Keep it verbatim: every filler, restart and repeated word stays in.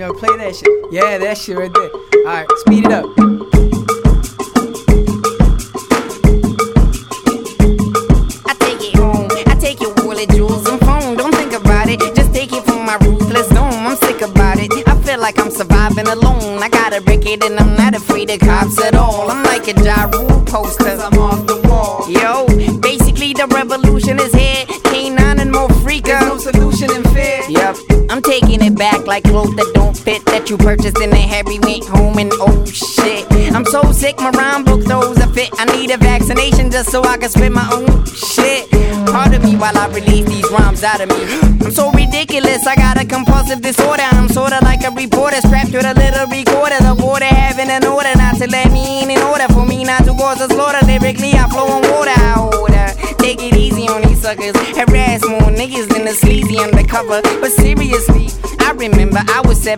Yo, play that shit. Yeah, that shit right there. Alright, speed it up. I take it home, I take your wallet, jewels, and phone. Don't think about it, just take it from my ruthless dome. I'm sick about it, I feel like I'm surviving alone. I gotta break it and I'm not afraid of cops at all. I'm like a Ja Rule poster, I'm off the wall. Yo, basically the revolution is here. K nine and more freaker. There's no solution in fear. Yep, I'm taking it back like clothes that don't fit, that you purchased in a Harry went home and oh shit. I'm so sick, my rhyme book throws a fit. I need a vaccination just so I can spit my own shit. Pardon me while I release these rhymes out of me. I'm so ridiculous, I got a compulsive disorder. I'm sorta like a reporter strapped to a little recorder. The border having an order not to let me in in order for me not to cause a slaughter. Lyrically I flow on water, I order. Take it easy on these suckers. Harass more niggas than the sleazy undercover. But seriously,